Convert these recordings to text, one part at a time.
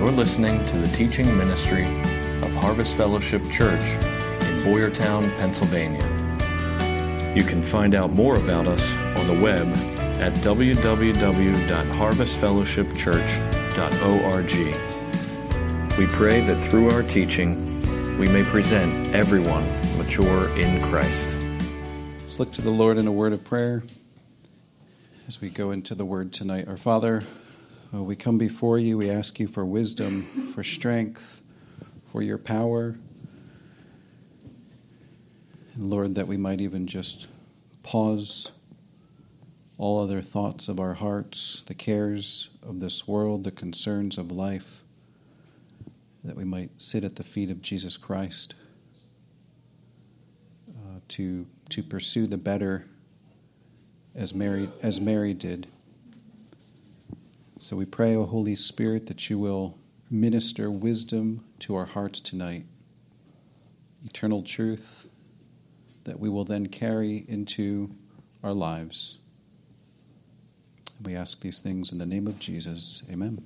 You're listening to the teaching ministry of Harvest Fellowship Church in Boyertown, Pennsylvania. You can find out more about us on the web at www.harvestfellowshipchurch.org. We pray that through our teaching, we may present everyone mature in Christ. Let's look to the Lord in a word of prayer as we go into the word tonight. Our Father, we come before you. We ask you for wisdom, for strength, for your power. And Lord, that we might even just pause all other thoughts of our hearts, the cares of this world, the concerns of life, that we might sit at the feet of Jesus Christ to pursue the better as Mary did. So we pray, O Holy Spirit, that you will minister wisdom to our hearts tonight, eternal truth that we will then carry into our lives. We ask these things in the name of Jesus. Amen.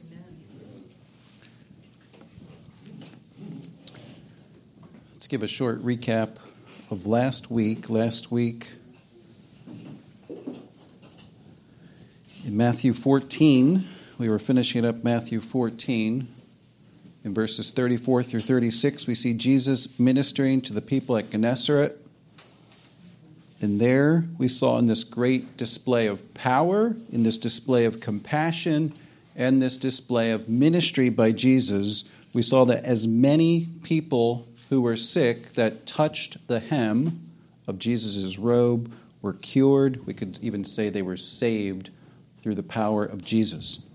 Let's give a short recap of last week. Last week, in Matthew 14, we were finishing up Matthew 14. In verses 34 through 36, we see Jesus ministering to the people at Gennesaret. And there we saw in this great display of power, in this display of compassion, and this display of ministry by Jesus, we saw that as many people who were sick that touched the hem of Jesus' robe were cured. We could even say they were saved through the power of Jesus.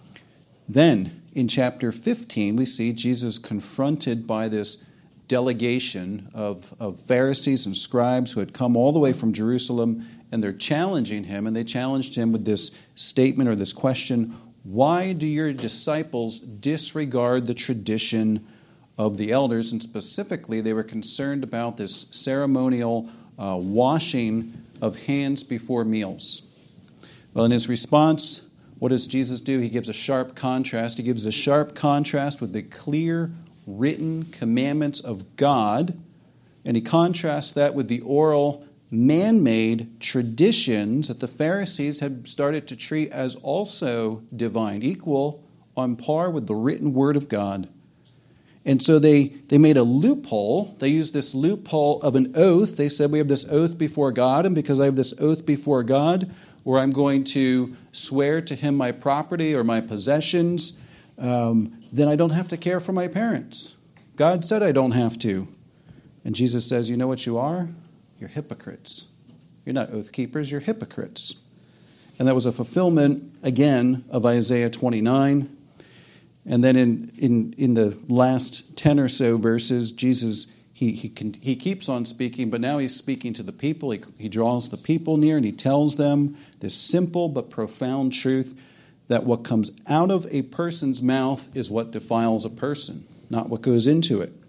Then, in chapter 15, we see Jesus confronted by this delegation of Pharisees and scribes who had come all the way from Jerusalem, and they're challenging him, and they challenged him with this statement or this question: why do your disciples disregard the tradition of the elders? And specifically, they were concerned about this ceremonial washing of hands before meals. Well, in his response, what does Jesus do? He gives a sharp contrast. He gives a sharp contrast with the clear written commandments of God, and he contrasts that with the oral, man-made traditions that the Pharisees had started to treat as also divine, equal, on par with the written word of God. And so they made a loophole. They used this loophole of an oath. They said, we have this oath before God, and because I have this oath before God, where I'm going to swear to him my property or my possessions, then I don't have to care for my parents. God said I don't have to. And Jesus says, you know what you are? You're hypocrites. You're not oath keepers, you're hypocrites. And that was a fulfillment, again, of Isaiah 29. And then in the last 10 or so verses, Jesus, he keeps on speaking, but now he's speaking to the people. He draws the people near and he tells them this simple but profound truth, that what comes out of a person's mouth is what defiles a person, not what goes into it.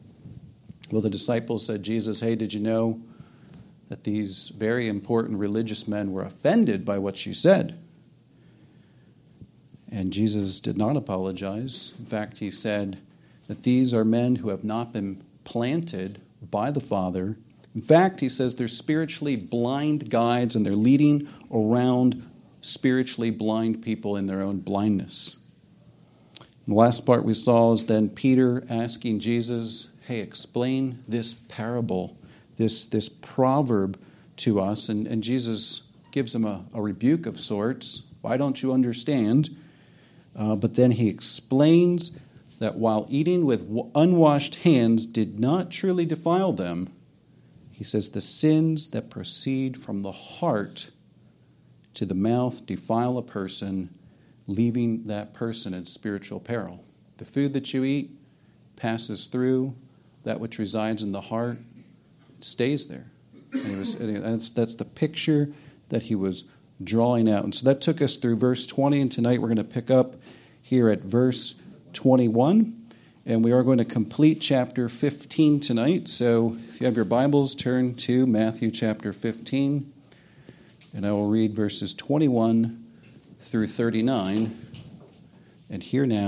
Well, the disciples said, Jesus, hey, did you know that these very important religious men were offended by what you said? And Jesus did not apologize. In fact, he said that these are men who have not been planted by the Father. In fact, he says they're spiritually blind guides, and they're leading around spiritually blind people in their own blindness. And the last part we saw is then Peter asking Jesus, hey, explain this parable, this proverb to us. And Jesus gives him a rebuke of sorts. Why don't you understand? But then he explains that while eating with unwashed hands did not truly defile them, he says the sins that proceed from the heart to the mouth defile a person, leaving that person in spiritual peril. The food that you eat passes through that which resides in the heart. It stays there. And that's the picture that he was drawing out. And so that took us through verse 20, and tonight we're going to pick up here at verse 21. And we are going to complete chapter 15 tonight. So if you have your Bibles, turn to Matthew chapter 15. And I will read verses 21 through 39. And hear now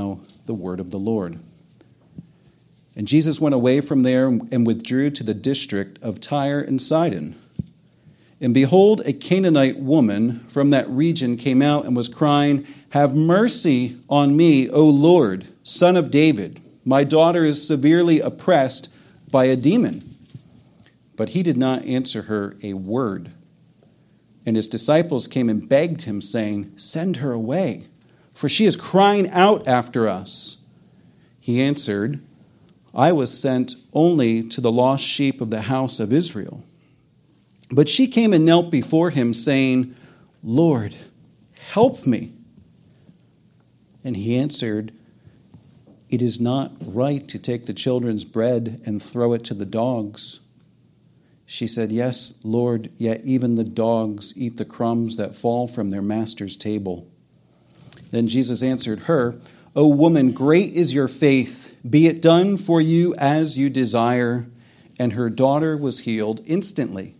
the word of the Lord. And Jesus went away from there and withdrew to the district of Tyre and Sidon. And behold, a Canaanite woman from that region came out and was crying, "Have mercy on me, O Lord, Son of David. My daughter is severely oppressed by a demon." But he did not answer her a word. And his disciples came and begged him, saying, "Send her away, for she is crying out after us." He answered, "I was sent only to the lost sheep of the house of Israel." But she came and knelt before him, saying, "Lord, help me." And he answered, "It is not right to take the children's bread and throw it to the dogs." She said, "Yes, Lord, yet even the dogs eat the crumbs that fall from their master's table." Then Jesus answered her, "O woman, great is your faith. Be it done for you as you desire." And her daughter was healed instantly.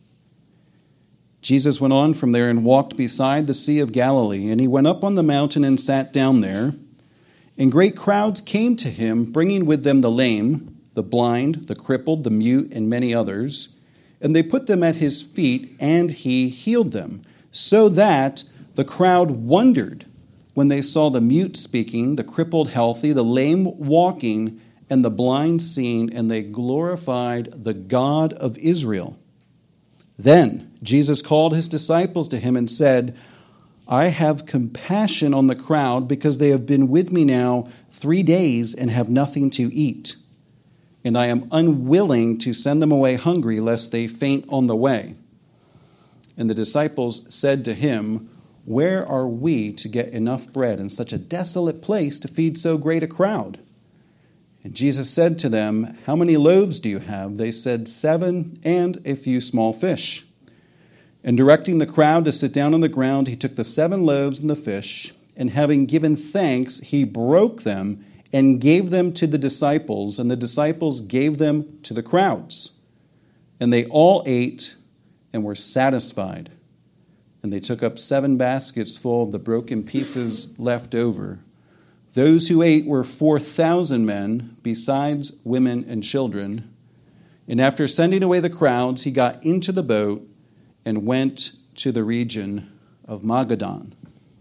Jesus went on from there and walked beside the Sea of Galilee, and he went up on the mountain and sat down there. And great crowds came to him, bringing with them the lame, the blind, the crippled, the mute, and many others. And they put them at his feet, and he healed them, so that the crowd wondered when they saw the mute speaking, the crippled healthy, the lame walking, and the blind seeing, and they glorified the God of Israel. Then Jesus called his disciples to him and said, "I have compassion on the crowd because they have been with me now 3 days and have nothing to eat. And I am unwilling to send them away hungry, lest they faint on the way." And the disciples said to him, "Where are we to get enough bread in such a desolate place to feed so great a crowd?" And Jesus said to them, "How many loaves do you have?" They said, 7, and a few small fish. And directing the crowd to sit down on the ground, he took the 7 loaves and the fish, and having given thanks, he broke them and gave them to the disciples, and the disciples gave them to the crowds. And they all ate and were satisfied. And they took up 7 baskets full of the broken pieces left over. Those who ate were 4,000 men, besides women and children. And after sending away the crowds, he got into the boat and went to the region of Magadan.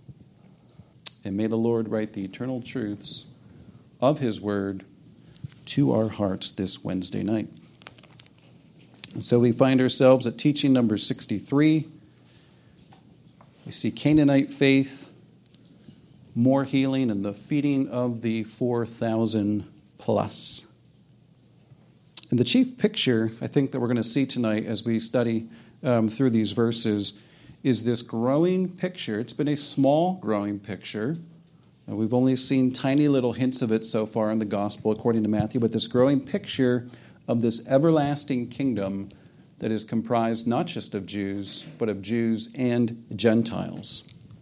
And may the Lord write the eternal truths of his word to our hearts this Wednesday night. And so we find ourselves at teaching number 63. We see Canaanite faith, more healing, and the feeding of the 4,000 plus. And the chief picture, I think, that we're going to see tonight as we study through these verses is this growing picture. It's been a small growing picture. We've only seen tiny little hints of it so far in the gospel according to Matthew, but this growing picture of this everlasting kingdom that is comprised not just of Jews, but of Jews and Gentiles.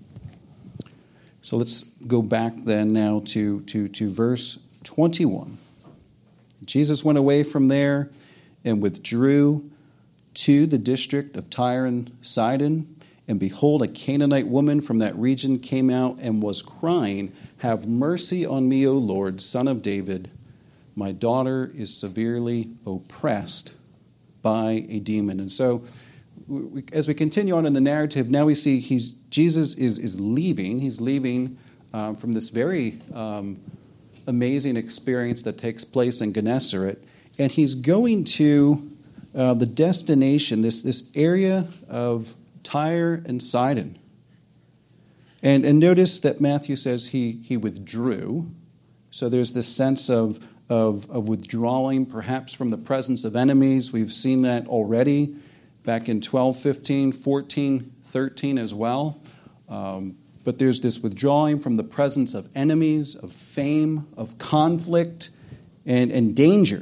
So let's go back then now to verse 21. Jesus went away from there and withdrew to the district of Tyre and Sidon. And behold, a Canaanite woman from that region came out and was crying, "Have mercy on me, O Lord, Son of David. My daughter is severely oppressed by a demon." And so as we continue on in the narrative, now we see Jesus is leaving. He's leaving from this very amazing experience that takes place in Gennesaret. And he's going to the destination, this area of Tyre and Sidon. And notice that Matthew says he withdrew. So there's this sense of withdrawing, perhaps from the presence of enemies. We've seen that already back in 12, 15, 14, 13 as well. But there's this withdrawing from the presence of enemies, of fame, of conflict, and danger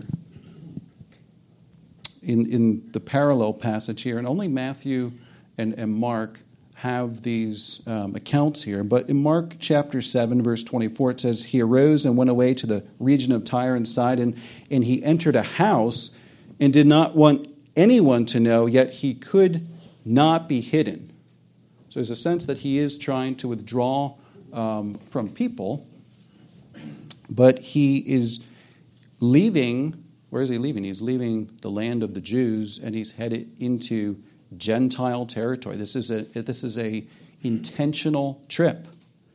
in the parallel passage here. And only Matthew and Mark have these accounts here. But in Mark chapter 7, verse 24, it says, "He arose and went away to the region of Tyre and Sidon, and he entered a house and did not want anyone to know, yet he could not be hidden." So there's a sense that he is trying to withdraw from people. But he is leaving. Where is he leaving? He's leaving the land of the Jews, and he's headed into Gentile territory. This is a intentional trip.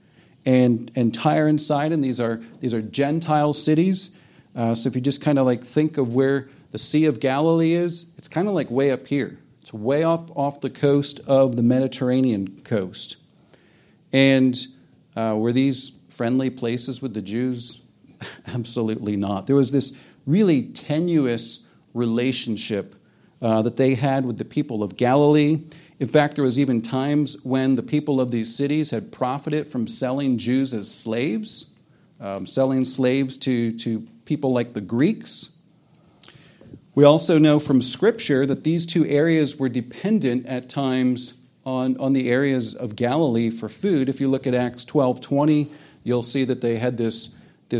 And Tyre and Sidon, these are Gentile cities. So if you just kind of like think of where the Sea of Galilee is, it's kind of like way up here. It's way up off the coast of the Mediterranean coast. And were these friendly places with the Jews? Absolutely not. There was this really tenuous relationship that they had with the people of Galilee. In fact, there was even times when the people of these cities had profited from selling Jews as slaves, selling slaves to people like the Greeks. We also know from Scripture that these two areas were dependent at times on the areas of Galilee for food. If you look at Acts 12:20, you'll see that they had this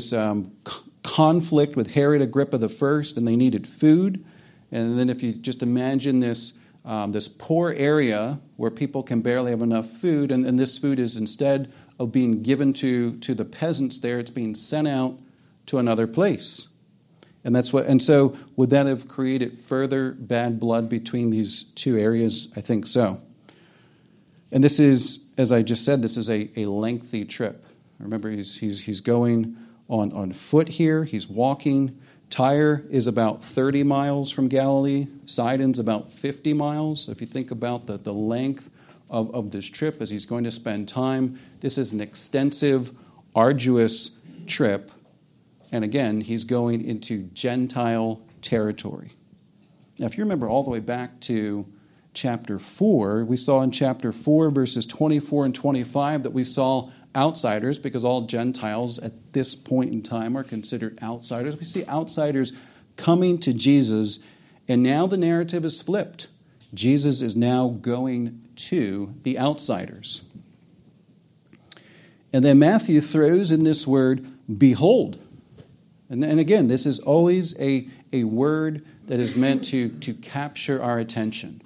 conflict with Herod Agrippa I, and they needed food. And then if you just imagine this poor area where people can barely have enough food, and this food is instead of being given to the peasants there, it's being sent out to another place. And so would that have created further bad blood between these two areas? I think so. And this is, as I just said, this is a lengthy trip. Remember, he's going on foot here. He's walking. Tyre is about 30 miles from Galilee. Sidon's about 50 miles. If you think about the length of this trip as he's going to spend time, this is an extensive, arduous trip. And again, he's going into Gentile territory. Now, if you remember all the way back to chapter 4, we saw in chapter 4, verses 24 and 25, that we saw outsiders, because all Gentiles at this point in time are considered outsiders. We see outsiders coming to Jesus, and now the narrative is flipped. Jesus is now going to the outsiders. And then Matthew throws in this word, behold. And again, this is always a word that is meant to capture our attention.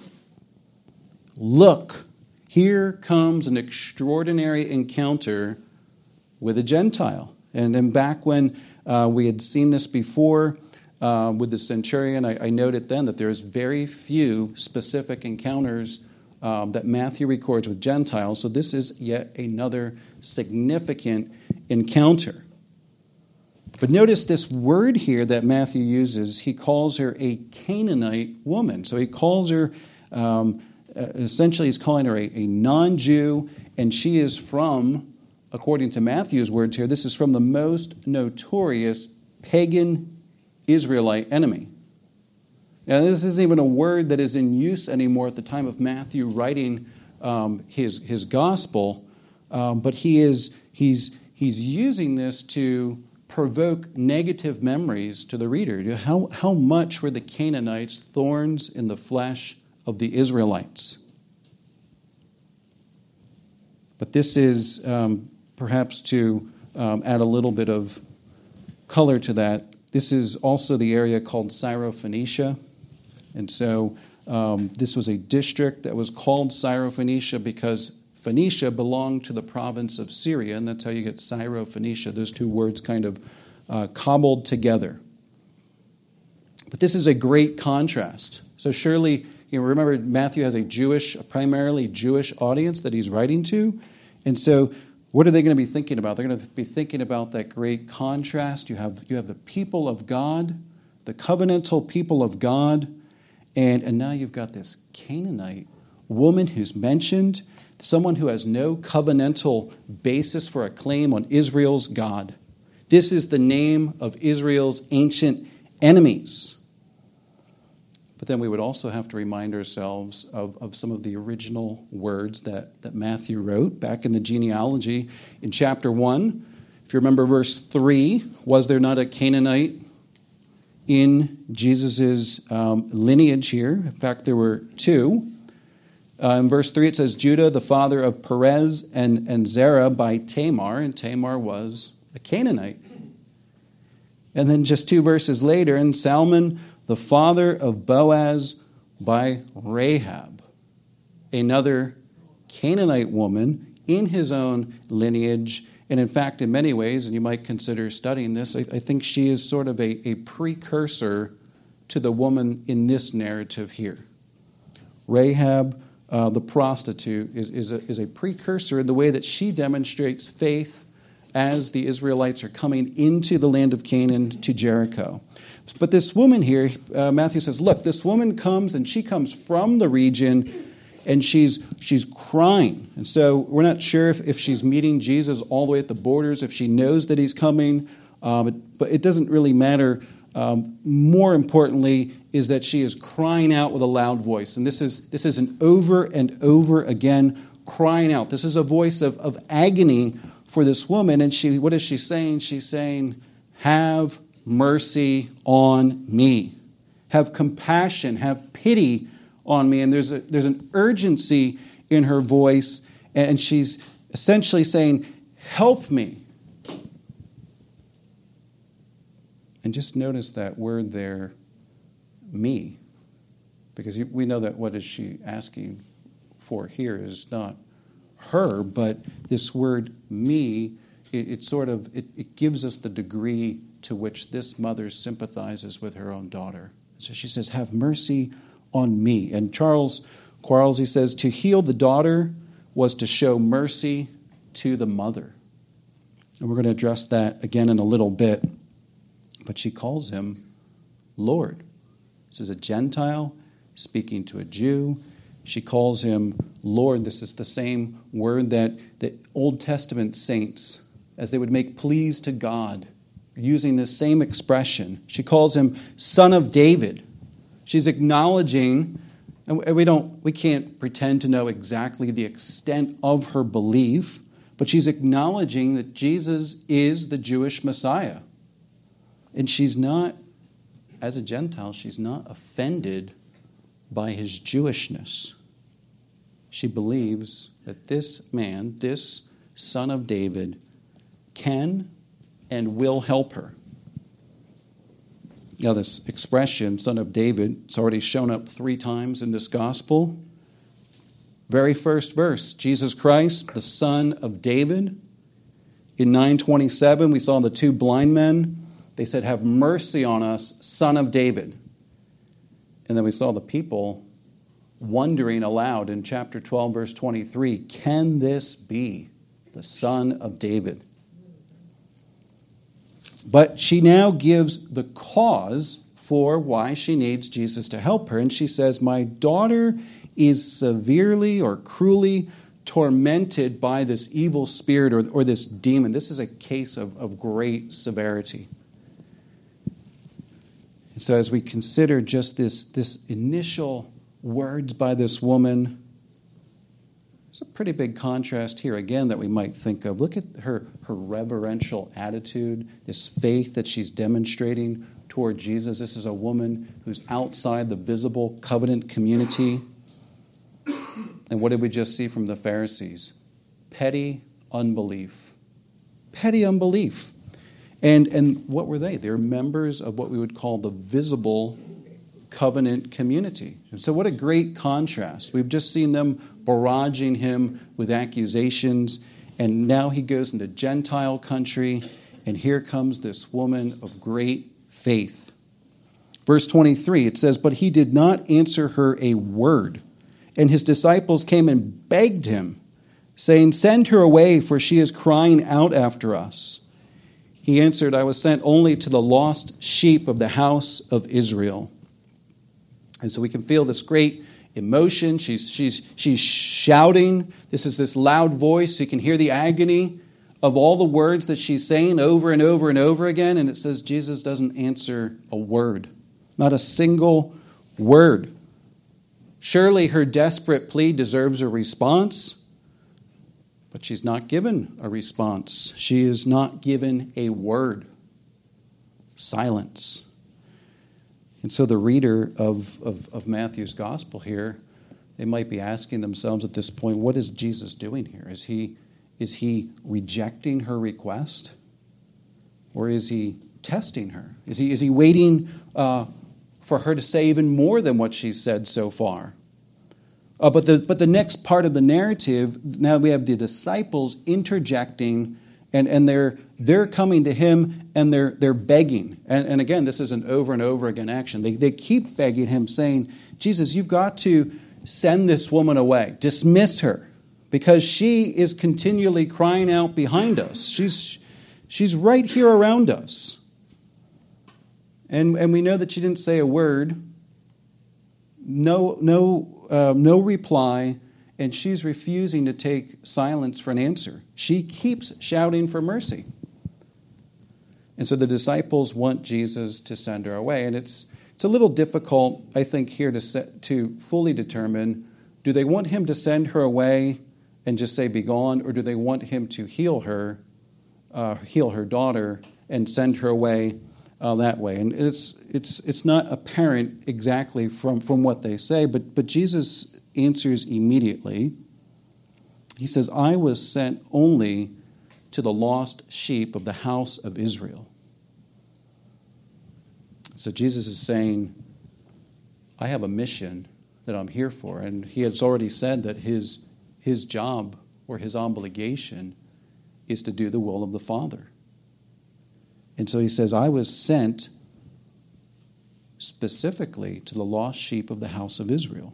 Look, here comes an extraordinary encounter with a Gentile. And then back when we had seen this before with the centurion, I noted then that there's very few specific encounters that Matthew records with Gentiles. So this is yet another significant encounter. But notice this word here that Matthew uses, he calls her a Canaanite woman. So he calls her, essentially he's calling her a non-Jew, and she is from, according to Matthew's words here, this is from the most notorious pagan Israelite enemy. Now, this isn't even a word that is in use anymore at the time of Matthew writing his gospel, but he's using this to provoke negative memories to the reader. How much were the Canaanites thorns in the flesh of the Israelites? But this is perhaps to add a little bit of color to that. This is also the area called Syrophoenicia. And so this was a district that was called Syrophoenicia because Phoenicia belonged to the province of Syria, and that's how you get Syrophoenicia. Those two words kind of cobbled together. But this is a great contrast. So surely, remember Matthew has a primarily Jewish audience that he's writing to. And so what are they going to be thinking about? They're going to be thinking about that great contrast. You have the people of God, the covenantal people of God, and now you've got this Canaanite woman who's mentioned, someone who has no covenantal basis for a claim on Israel's God. This is the name of Israel's ancient enemies. But then we would also have to remind ourselves of some of the original words that Matthew wrote back in the genealogy in chapter 1. If you remember verse 3, was there not a Canaanite in Jesus' lineage here? In fact, there were two. In verse 3, it says, Judah, the father of Perez and Zerah by Tamar, and Tamar was a Canaanite. And then just two verses later, and Salmon, the father of Boaz by Rahab, another Canaanite woman in his own lineage. And in fact, in many ways, and you might consider studying this, I think she is sort of a precursor to the woman in this narrative here. Rahab, the prostitute, is a precursor in the way that she demonstrates faith as the Israelites are coming into the land of Canaan to Jericho. But this woman here, Matthew says, look, this woman comes, and she comes from the region, and she's crying. And so we're not sure if she's meeting Jesus all the way at the borders, if she knows that he's coming, but it doesn't really matter. More importantly is that she is crying out with a loud voice. And this is an over and over again crying out. This is a voice of agony for this woman. And what is she saying? She's saying, have mercy on me. Have compassion, have pity on me. And there's an urgency in her voice, and she's essentially saying, help me. And just notice that word there, me. Because we know that what is she asking for here is not her, but this word me, it gives us the degree to which this mother sympathizes with her own daughter. So she says, have mercy on me. And Charles Quarles, he says, to heal the daughter was to show mercy to the mother. And we're going to address that again in a little bit. But she calls him Lord. This is a Gentile speaking to a Jew. She calls him Lord. This is the same word that the Old Testament saints, as they would make pleas to God, using this same expression. She calls him Son of David. She's acknowledging, and we can't pretend to know exactly the extent of her belief, but she's acknowledging that Jesus is the Jewish Messiah. And she's not, as a Gentile, she's not offended by his Jewishness. She believes that this man, this Son of David, can and will help her. Now, this expression, Son of David, it's already shown up 3 times in this gospel. Very first verse, Jesus Christ, the Son of David. In 9:27, we saw the 2 blind men. They said, have mercy on us, Son of David. And then we saw the people wondering aloud in chapter 12, verse 23, can this be the Son of David? But she now gives the cause for why she needs Jesus to help her. And she says, my daughter is severely or cruelly tormented by this evil spirit or this demon. This is a case of great severity. And so as we consider just this initial words by this woman, there's a pretty big contrast here again that we might think of. Look at her reverential attitude, this faith that she's demonstrating toward Jesus. This is a woman who's outside the visible covenant community. And what did we just see from the Pharisees? Petty unbelief. Petty unbelief. And what were they? They're members of what we would call the visible covenant community. And so what a great contrast. We've just seen them barraging him with accusations, and now he goes into Gentile country, and here comes this woman of great faith. Verse 23, it says, but he did not answer her a word, and his disciples came and begged him, saying, send her away, for she is crying out after us. He answered, I was sent only to the lost sheep of the house of Israel. And so we can feel this great emotion. She's shouting. This is this loud voice. You can hear the agony of all the words that she's saying over and over and over again. And it says Jesus doesn't answer a word. Not a single word. Surely her desperate plea deserves a response. But she's not given a response. She is not given a word. Silence. And so the reader of Matthew's gospel here, they might be asking themselves at this point, what is Jesus doing here? Is he rejecting her request? Or is he testing her? Is he waiting for her to say even more than what she's said so far? But the next part of the narrative, now we have the disciples interjecting And they're coming to him and they're begging. And again, this is an over and over again action. They keep begging him, saying, Jesus, you've got to send this woman away. Dismiss her, because she is continually crying out behind us. She's right here around us. And we know that she didn't say a word. No reply. And she's refusing to take silence for an answer. She keeps shouting for mercy. And so the disciples want Jesus to send her away. And it's a little difficult, I think, here to fully determine, do they want him to send her away and just say, be gone, or do they want him to heal her daughter, and send her away that way? And it's not apparent exactly from what they say, but Jesus answers immediately. He says, I was sent only to the lost sheep of the house of Israel. So Jesus is saying, I have a mission that I'm here for. And he has already said that his job or his obligation is to do the will of the Father. And so he says, I was sent specifically to the lost sheep of the house of Israel.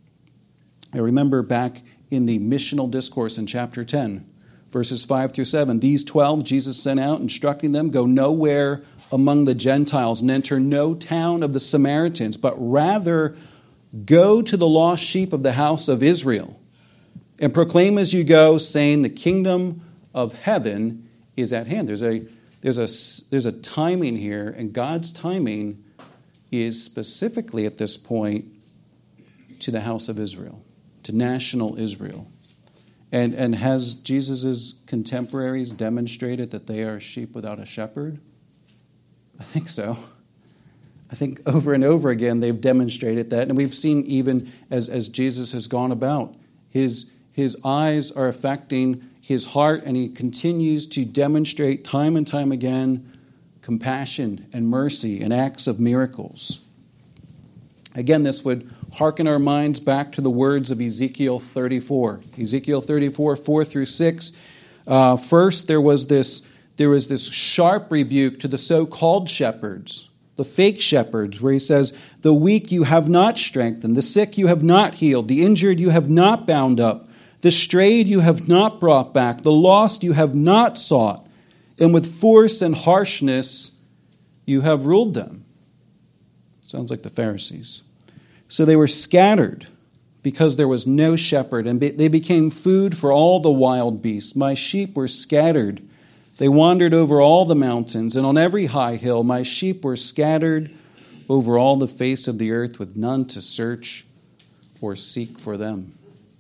I remember back in the missional discourse in chapter 10, verses 5 through 7, these 12 Jesus sent out, instructing them, go nowhere among the Gentiles and enter no town of the Samaritans, but rather go to the lost sheep of the house of Israel and proclaim as you go, saying the kingdom of heaven is at hand. There's a timing here, and God's timing is specifically at this point to the house of Israel, to national Israel. And has Jesus' contemporaries demonstrated that they are sheep without a shepherd? I think so. I think over and over again they've demonstrated that. And we've seen even as Jesus has gone about, his eyes are affecting his heart, and he continues to demonstrate time and time again compassion and mercy and acts of miracles. Again, this would hearken our minds back to the words of Ezekiel 34. Ezekiel 34, 4 through 6. First, there was this sharp rebuke to the so-called shepherds, the fake shepherds, where he says, the weak you have not strengthened, the sick you have not healed, the injured you have not bound up, the strayed you have not brought back, the lost you have not sought, and with force and harshness you have ruled them. Sounds like the Pharisees. So they were scattered because there was no shepherd, and they became food for all the wild beasts. My sheep were scattered. They wandered over all the mountains, and on every high hill my sheep were scattered over all the face of the earth, with none to search or seek for them.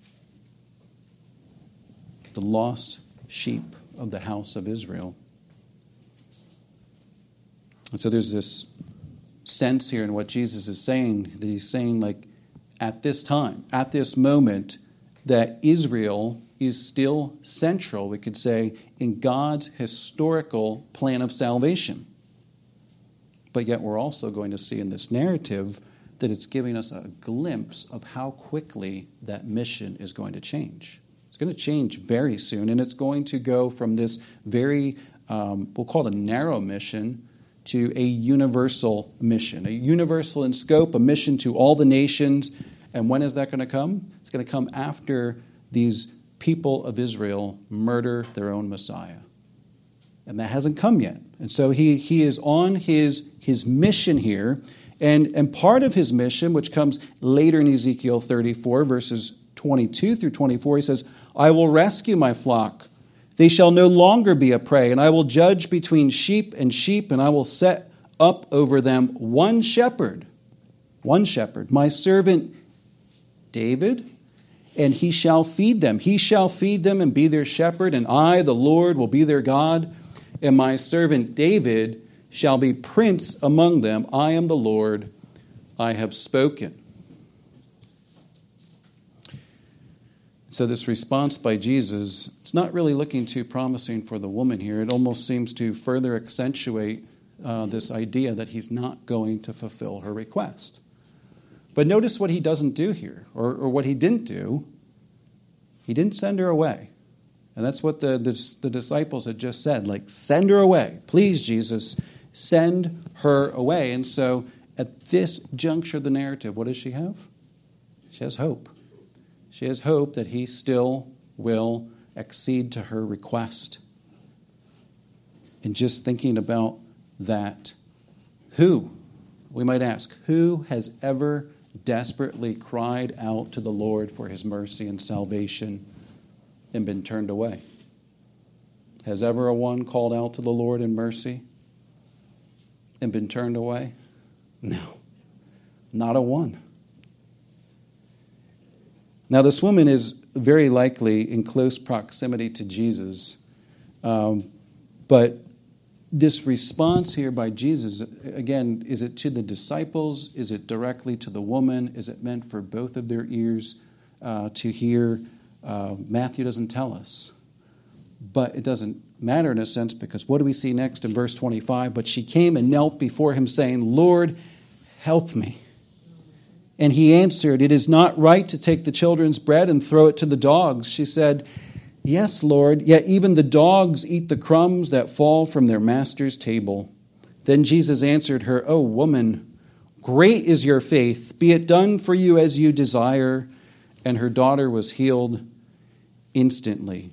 The lost sheep of the house of Israel. And so there's this sense here in what Jesus is saying, that he's saying, like, at this time, at this moment, that Israel is still central, we could say, in God's historical plan of salvation. But yet we're also going to see in this narrative that it's giving us a glimpse of how quickly that mission is going to change. It's going to change very soon, and it's going to go from this very, we'll call it a narrow mission, to a universal mission, a universal in scope, a mission to all the nations. And when is that going to come? It's going to come after these people of Israel murder their own Messiah. And that hasn't come yet. And so he is on his mission here. And part of his mission, which comes later in Ezekiel 34, verses 22 through 24, he says, I will rescue my flock. They shall no longer be a prey, and I will judge between sheep, and I will set up over them one shepherd, my servant David, and he shall feed them. He shall feed them and be their shepherd, and I, the Lord, will be their God, and my servant David shall be prince among them. I am the Lord, I have spoken. So this response by Jesus, it's not really looking too promising for the woman here. It almost seems to further accentuate this idea that he's not going to fulfill her request. But notice what he doesn't do here, or what he didn't do. He didn't send her away. And that's what the disciples had just said, like, send her away. Please, Jesus, send her away. And so at this juncture of the narrative, what does she have? She has hope. She has hope that he still will accede to her request. And just thinking about that, we might ask, who has ever desperately cried out to the Lord for his mercy and salvation and been turned away? Has ever a one called out to the Lord in mercy and been turned away? No, not a one. Now, this woman is very likely in close proximity to Jesus, but this response here by Jesus, again, is it to the disciples? Is it directly to the woman? Is it meant for both of their ears to hear? Matthew doesn't tell us. But it doesn't matter in a sense, because what do we see next in verse 25? But she came and knelt before him, saying, Lord, help me. And he answered, it is not right to take the children's bread and throw it to the dogs. She said, yes, Lord, yet even the dogs eat the crumbs that fall from their master's table. Then Jesus answered her, O woman, great is your faith. Be it done for you as you desire. And her daughter was healed instantly.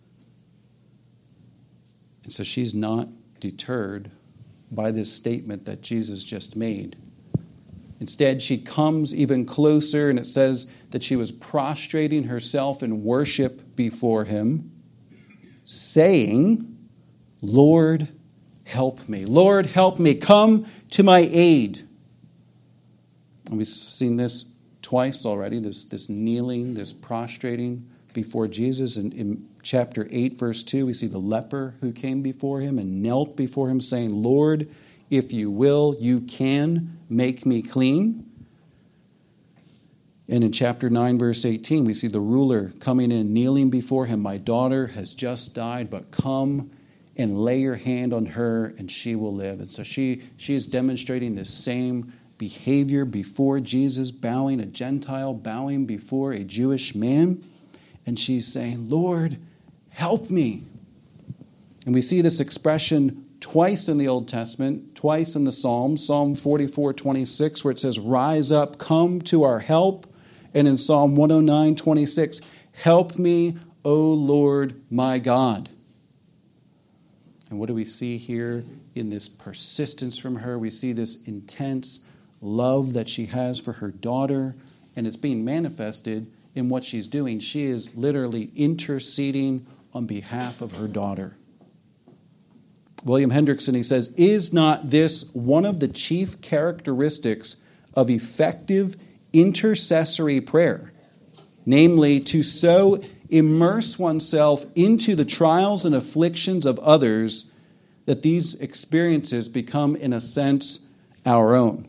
And so she's not deterred by this statement that Jesus just made. Instead, she comes even closer, and it says that she was prostrating herself in worship before him, saying, Lord, help me. Lord, help me. Come to my aid. And we've seen this twice already, this kneeling, this prostrating before Jesus. In chapter 8, verse 2, we see the leper who came before him and knelt before him, saying, Lord, if you will, you can make me clean. And in chapter 9, verse 18, we see the ruler coming in, kneeling before him. My daughter has just died, but come and lay your hand on her, and she will live. And so she is demonstrating this same behavior before Jesus, bowing a Gentile, bowing before a Jewish man. And she's saying, Lord, help me. And we see this expression twice in the Old Testament, twice in the Psalms. Psalm 44:26, where it says, rise up, come to our help. And in Psalm 109:26, help me, O Lord my God. And what do we see here in this persistence from her? We see this intense love that she has for her daughter, and it's being manifested in what she's doing. She is literally interceding on behalf of her daughter. William Hendrickson, he says, is not this one of the chief characteristics of effective intercessory prayer? Namely, to so immerse oneself into the trials and afflictions of others that these experiences become, in a sense, our own.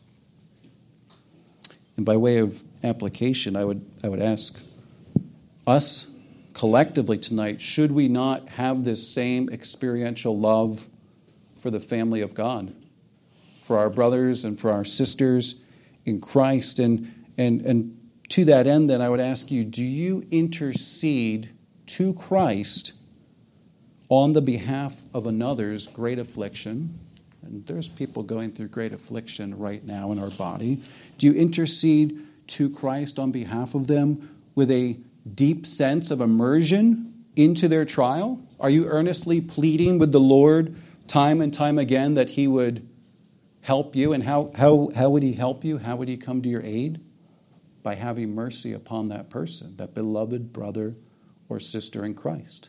And by way of application, I would ask us collectively tonight, should we not have this same experiential love for the family of God, for our brothers and for our sisters in Christ? And to that end, then, I would ask you, do you intercede to Christ on the behalf of another's great affliction? And there's people going through great affliction right now in our body. Do you intercede to Christ on behalf of them with a deep sense of immersion into their trial? Are you earnestly pleading with the Lord time and time again that he would help you? And how would he help you? How would he come to your aid? By having mercy upon that person, that beloved brother or sister in Christ.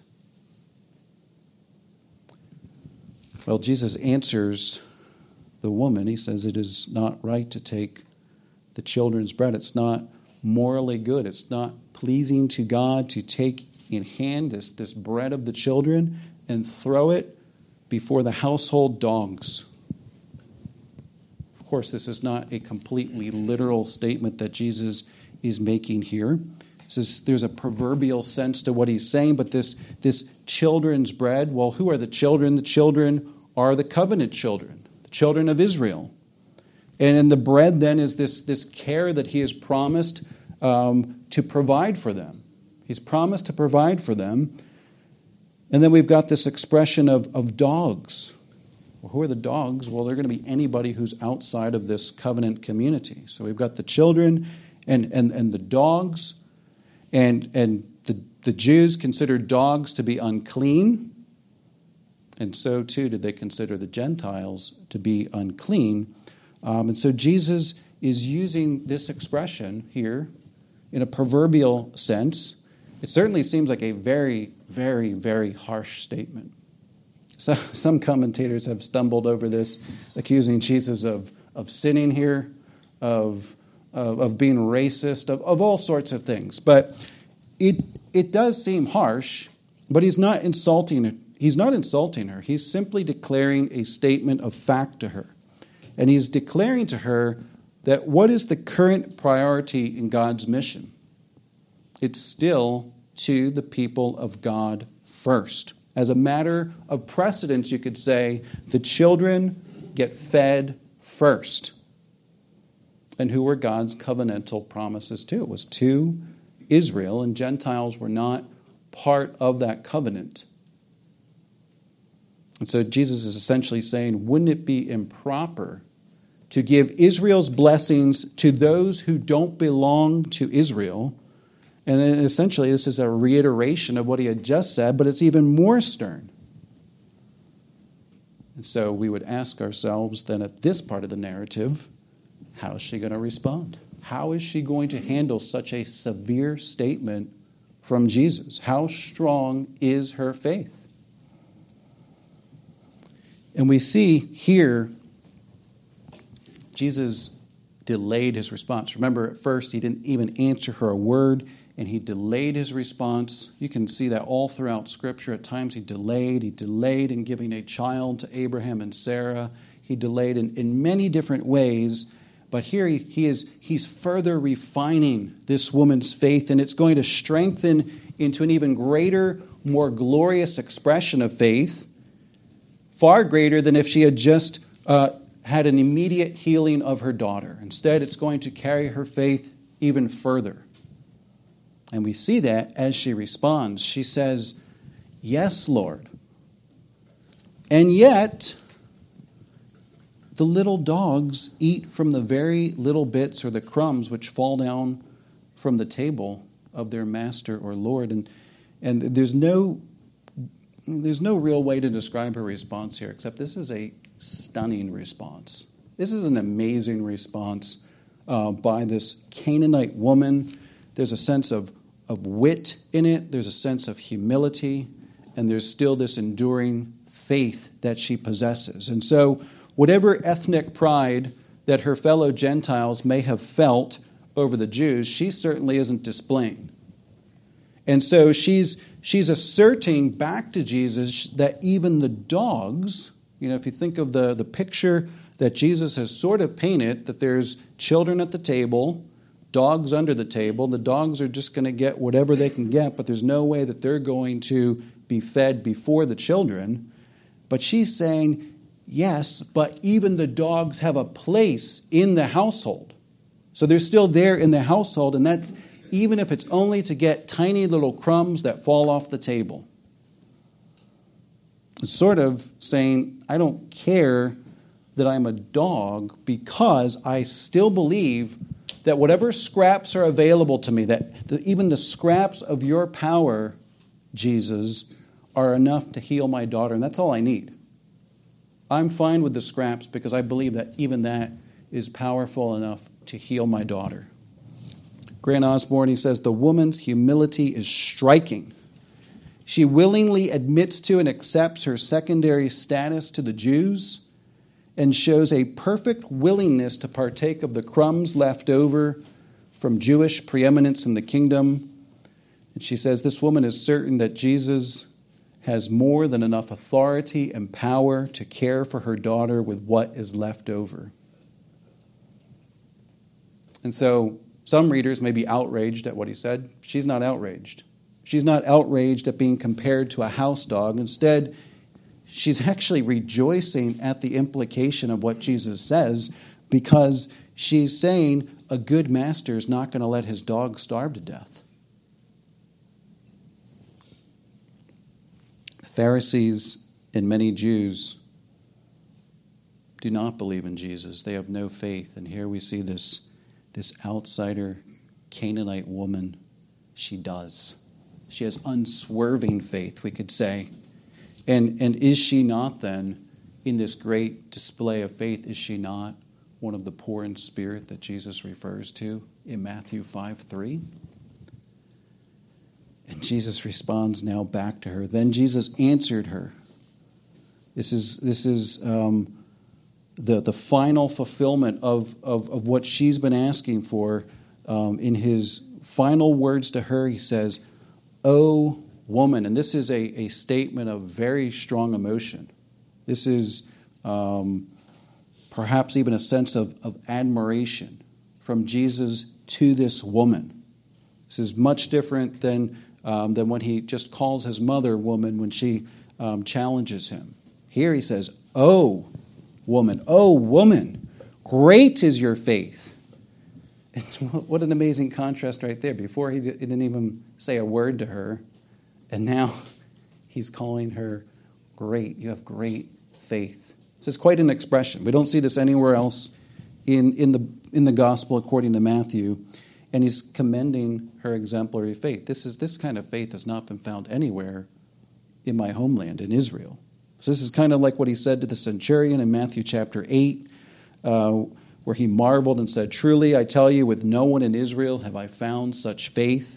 Well, Jesus answers the woman. He says it is not right to take the children's bread. It's not morally good. It's not pleasing to God to take in hand this bread of the children and throw it before the household dogs. Of course, this is not a completely literal statement that Jesus is making here. There's a proverbial sense to what he's saying, but this children's bread, well, who are the children? The children are the covenant children, the children of Israel. And in the bread then is this care that he has promised to provide for them. He's promised to provide for them. And then we've got this expression of dogs. Well, who are the dogs? Well, they're going to be anybody who's outside of this covenant community. So we've got the children and the dogs, and the Jews considered dogs to be unclean, and so too did they consider the Gentiles to be unclean. And so Jesus is using this expression here in a proverbial sense. It certainly seems like a very, very, very harsh statement. So some commentators have stumbled over this, accusing Jesus of sinning here, of being racist, of all sorts of things. But it does seem harsh, but he's not insulting her. He's not insulting her. He's simply declaring a statement of fact to her. And he's declaring to her that what is the current priority in God's mission? It's still to the people of God first. As a matter of precedence, you could say the children get fed first. And who were God's covenantal promises to? It was to Israel, and Gentiles were not part of that covenant. And so Jesus is essentially saying, wouldn't it be improper to give Israel's blessings to those who don't belong to Israel? And then essentially this is a reiteration of what he had just said, but it's even more stern. And so we would ask ourselves then at this part of the narrative, how is she going to respond? How is she going to handle such a severe statement from Jesus? How strong is her faith? And we see here Jesus delayed his response. Remember, at first he didn't even answer her a word, and he delayed his response. You can see that all throughout Scripture. At times he delayed in giving a child to Abraham and Sarah. He delayed in many different ways. But here he's further refining this woman's faith, and it's going to strengthen into an even greater, more glorious expression of faith, far greater than if she had just had an immediate healing of her daughter. Instead, it's going to carry her faith even further. And we see that as she responds. She says, "Yes, Lord." And yet, the little dogs eat from the very little bits or the crumbs which fall down from the table of their master or Lord. And there's no real way to describe her response here, except this is a stunning response. This is an amazing response by this Canaanite woman. There's a sense of wit in it. There's a sense of humility. And there's still this enduring faith that she possesses. And so whatever ethnic pride that her fellow Gentiles may have felt over the Jews, she certainly isn't displaying. And so she's asserting back to Jesus that even the dogs, if you think of the picture that Jesus has sort of painted, that there's children at the table, dogs under the table. The dogs are just going to get whatever they can get, but there's no way that they're going to be fed before the children. But she's saying, yes, but even the dogs have a place in the household. So they're still there in the household, and that's even if it's only to get tiny little crumbs that fall off the table. It's sort of saying, I don't care that I'm a dog because I still believe that whatever scraps are available to me, that even the scraps of your power, Jesus, are enough to heal my daughter, and that's all I need. I'm fine with the scraps because I believe that even that is powerful enough to heal my daughter. Grant Osborne, he says, the woman's humility is striking. She willingly admits to and accepts her secondary status to the Jews and shows a perfect willingness to partake of the crumbs left over from Jewish preeminence in the kingdom. And she says this woman is certain that Jesus has more than enough authority and power to care for her daughter with what is left over. And so some readers may be outraged at what he said. She's not outraged. She's not outraged at being compared to a house dog. Instead, she's actually rejoicing at the implication of what Jesus says, because she's saying a good master is not going to let his dog starve to death. Pharisees and many Jews do not believe in Jesus. They have no faith. And here we see this outsider Canaanite woman. She does. She has unswerving faith, we could say. And is she not then, in this great display of faith, is she not one of the poor in spirit that Jesus refers to in Matthew 5:3? And Jesus responds now back to her. Then Jesus answered her. This is the final fulfillment of what she's been asking for. In his final words to her, he says, "O woman," and this is a statement of very strong emotion. This is perhaps even a sense of admiration from Jesus to this woman. This is much different than when he just calls his mother woman when she challenges him. Here he says, "O woman, great is your faith." And what an amazing contrast right there. Before he didn't even say a word to her, and now he's calling her great. You have great faith. This is quite an expression. We don't see this anywhere else in the gospel according to Matthew. And he's commending her exemplary faith. This kind of faith has not been found anywhere in my homeland, in Israel. So this is kind of like what he said to the centurion in Matthew chapter 8, where he marveled and said, "Truly, I tell you, with no one in Israel have I found such faith."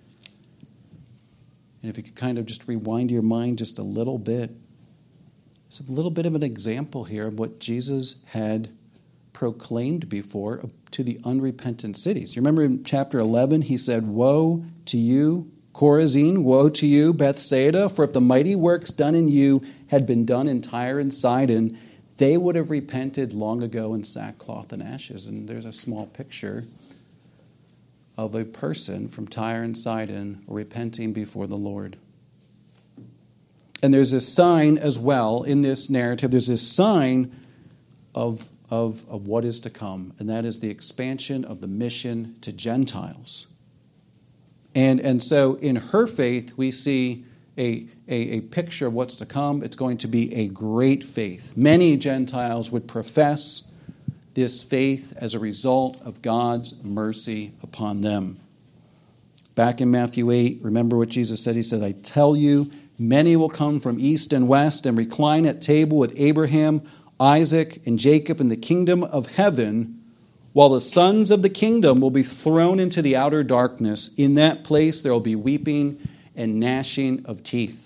And if you could kind of just rewind your mind just a little bit, it's a little bit of an example here of what Jesus had proclaimed before to the unrepentant cities. You remember in chapter 11, he said, "Woe to you, Chorazin, woe to you, Bethsaida, for if the mighty works done in you had been done in Tyre and Sidon, they would have repented long ago in sackcloth and ashes." And there's a small picture of a person from Tyre and Sidon repenting before the Lord. And there's this sign as well in this narrative. There's this sign of what is to come, and that is the expansion of the mission to Gentiles. And so in her faith, we see a picture of what's to come. It's going to be a great faith. Many Gentiles would profess this faith as a result of God's mercy upon them. Back in Matthew 8, remember what Jesus said? He said, "I tell you, many will come from east and west and recline at table with Abraham, Isaac, and Jacob in the kingdom of heaven, while the sons of the kingdom will be thrown into the outer darkness. In that place there will be weeping and gnashing of teeth."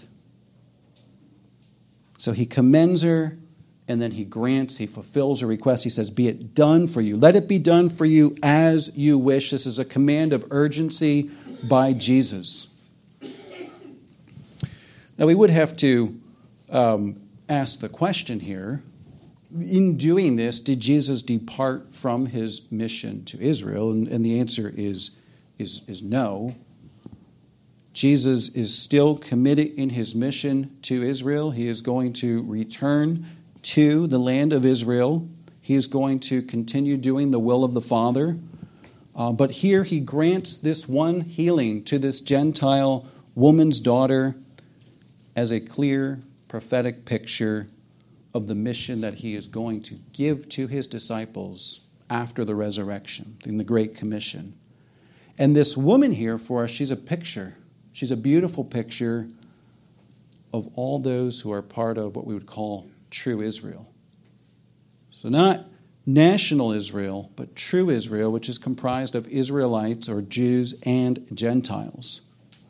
So he commends her, and then he fulfills her request. He says, "Be it done for you. Let it be done for you as you wish." This is a command of urgency by Jesus. Now we would have to ask the question here, in doing this, did Jesus depart from his mission to Israel? And the answer is no. Jesus is still committed in his mission to Israel. He is going to return to the land of Israel. He is going to continue doing the will of the Father. But here he grants this one healing to this Gentile woman's daughter as a clear prophetic picture of the mission that he is going to give to his disciples after the resurrection, in the Great Commission. And this woman here for us, she's a picture. She's a beautiful picture of all those who are part of what we would call true Israel. So not national Israel, but true Israel, which is comprised of Israelites or Jews and Gentiles.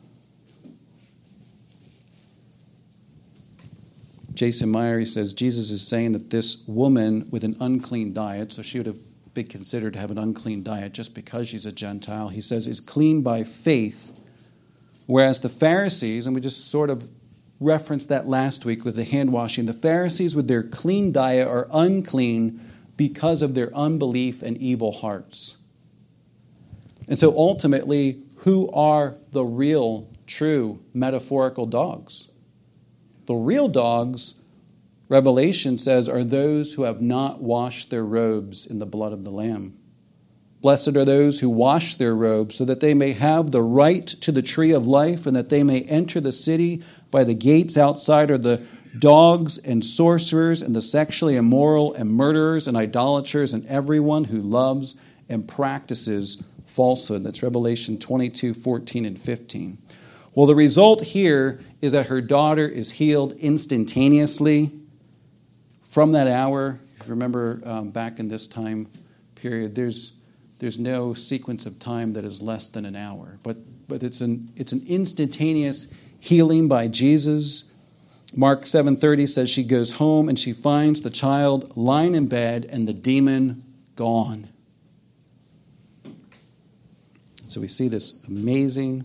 Jason Meyer, he says, Jesus is saying that this woman with an unclean diet, so she would have been considered to have an unclean diet just because she's a Gentile, he says, is clean by faith, whereas the Pharisees, and we just sort of referenced that last week with the hand washing, the Pharisees with their clean diet are unclean because of their unbelief and evil hearts. And so ultimately, who are the real, true, metaphorical dogs? The real dogs, Revelation says, are those who have not washed their robes in the blood of the Lamb. Blessed are those who wash their robes, so that they may have the right to the tree of life, and that they may enter the city by the gates. Outside are the dogs and sorcerers and the sexually immoral and murderers and idolaters and everyone who loves and practices falsehood. That's Revelation 22, 14 and 15. Well, the result here is that her daughter is healed instantaneously from that hour. If you remember back in this time period, there's no sequence of time that is less than an hour. But it's an instantaneous healing by Jesus. Mark 7:30 says she goes home and she finds the child lying in bed and the demon gone. So we see this amazing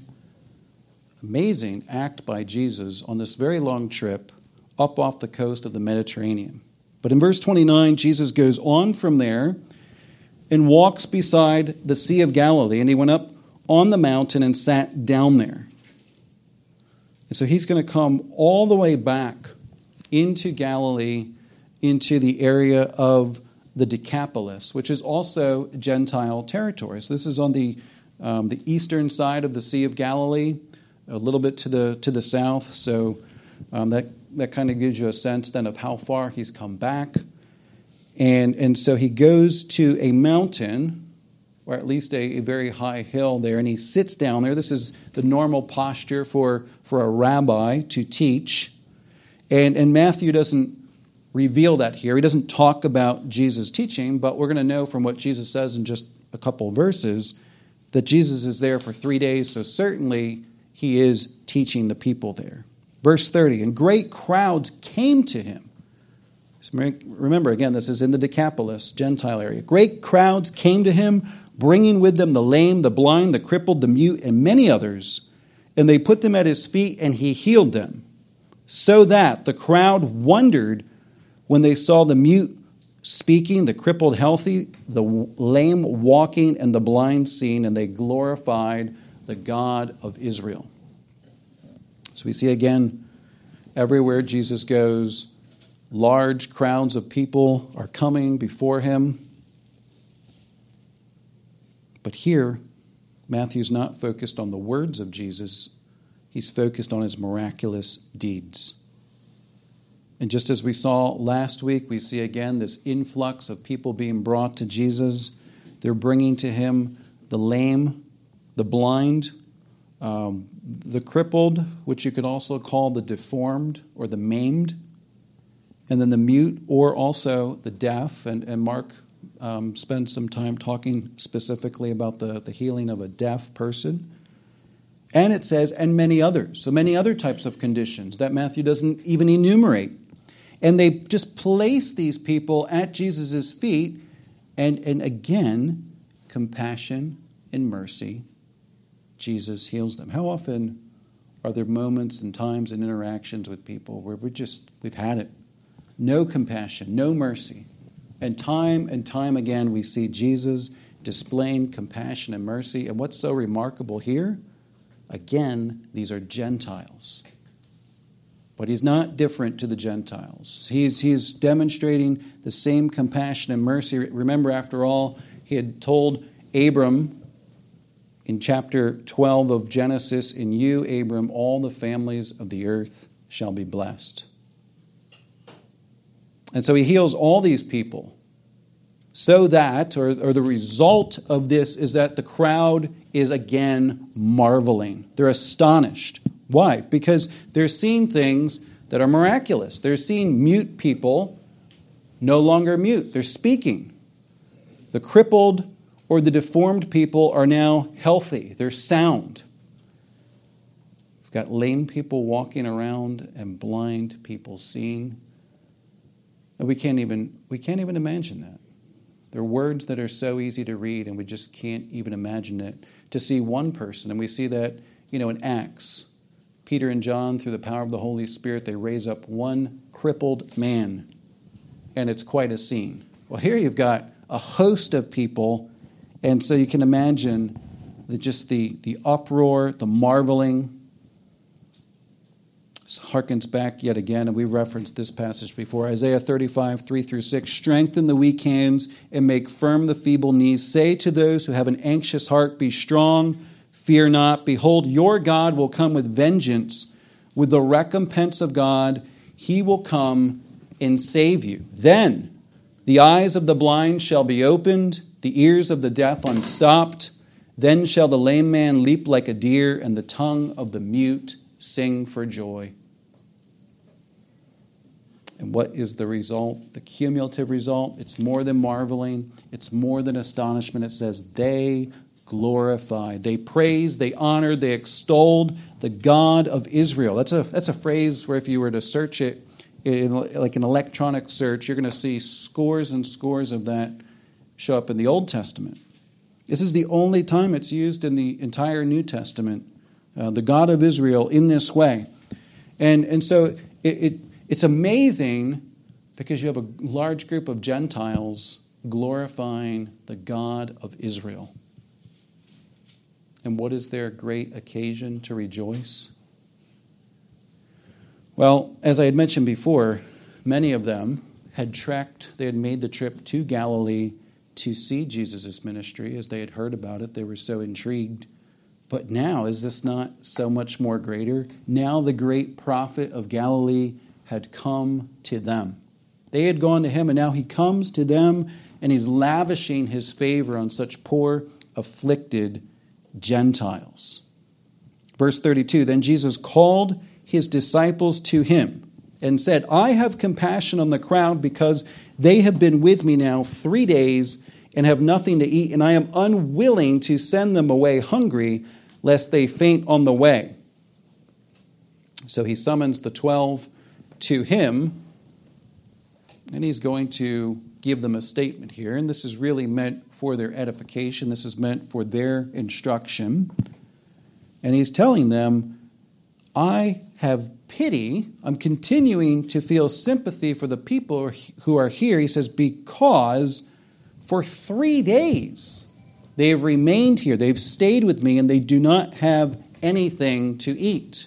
act by Jesus on this very long trip up off the coast of the Mediterranean. But in verse 29, Jesus goes on from there and walks beside the Sea of Galilee, and he went up on the mountain and sat down there. And so he's going to come all the way back into Galilee, into the area of the Decapolis, which is also Gentile territory. So this is on the eastern side of the Sea of Galilee, a little bit to the south. So that kind of gives you a sense then of how far he's come back. And so he goes to a mountain, or at least a very high hill there, and he sits down there. This is the normal posture for a rabbi to teach. And Matthew doesn't reveal that here. He doesn't talk about Jesus' teaching, but we're going to know from what Jesus says in just a couple of verses that Jesus is there for 3 days, so certainly he is teaching the people there. Verse 30, and great crowds came to him. Remember, again, this is in the Decapolis, Gentile area. Great crowds came to him, bringing with them the lame, the blind, the crippled, the mute, and many others. And they put them at his feet, and he healed them. So that the crowd wondered when they saw the mute speaking, the crippled healthy, the lame walking, and the blind seeing, and they glorified the God of Israel. So we see again, everywhere Jesus goes, large crowds of people are coming before him. But here, Matthew's not focused on the words of Jesus. He's focused on his miraculous deeds. And just as we saw last week, we see again this influx of people being brought to Jesus. They're bringing to him the lame, the blind, the crippled, which you could also call the deformed or the maimed, and then the mute, or also the deaf. And Mark spends some time talking specifically about the healing of a deaf person. And it says, and many others. So many other types of conditions that Matthew doesn't even enumerate. And they just place these people at Jesus' feet. And again, compassion and mercy, Jesus heals them. How often are there moments and times and interactions with people where we've had it? No compassion, no mercy. And time again, we see Jesus displaying compassion and mercy. And what's so remarkable here? Again, these are Gentiles. But he's not different to the Gentiles. He's demonstrating the same compassion and mercy. Remember, after all, he had told Abram in chapter 12 of Genesis, in you, Abram, all the families of the earth shall be blessed. And so he heals all these people so that, or the result of this is that the crowd is again marveling. They're astonished. Why? Because they're seeing things that are miraculous. They're seeing mute people no longer mute. They're speaking. The crippled or the deformed people are now healthy. They're sound. We've got lame people walking around and blind people seeing. And we can't even imagine that. There are words that are so easy to read, and we just can't even imagine it. To see one person, and we see that, in Acts, Peter and John, through the power of the Holy Spirit, they raise up one crippled man, and it's quite a scene. Well, here you've got a host of people, and so you can imagine the uproar, the marveling. This harkens back yet again, and we've referenced this passage before. Isaiah 35, 3-6. Strengthen the weak hands and make firm the feeble knees. Say to those who have an anxious heart, be strong, fear not. Behold, your God will come with vengeance. With the recompense of God, he will come and save you. Then the eyes of the blind shall be opened, the ears of the deaf unstopped. Then shall the lame man leap like a deer, and the tongue of the mute sing for joy. And what is the result? The cumulative result? It's more than marveling. It's more than astonishment. It says they glorified. They praised, they honored, they extolled the God of Israel. That's a phrase where if you were to search it, like an electronic search, you're going to see scores and scores of that show up in the Old Testament. This is the only time it's used in the entire New Testament. The God of Israel in this way. And so it's amazing because you have a large group of Gentiles glorifying the God of Israel. And what is their great occasion to rejoice? Well, as I had mentioned before, many of them had trekked, they had made the trip to Galilee to see Jesus' ministry. As they had heard about it, they were so intrigued. But now, is this not so much more greater? Now the great prophet of Galilee had come to them. They had gone to him, and now he comes to them, and he's lavishing his favor on such poor, afflicted Gentiles. Verse 32, then Jesus called his disciples to him and said, I have compassion on the crowd because they have been with me now 3 days and have nothing to eat, and I am unwilling to send them away hungry, lest they faint on the way. So he summons the 12 to him, and he's going to give them a statement here. And this is really meant for their edification. This is meant for their instruction. And he's telling them, I have pity. I'm continuing to feel sympathy for the people who are here. He says, because for 3 days they have remained here. They've stayed with me, and they do not have anything to eat.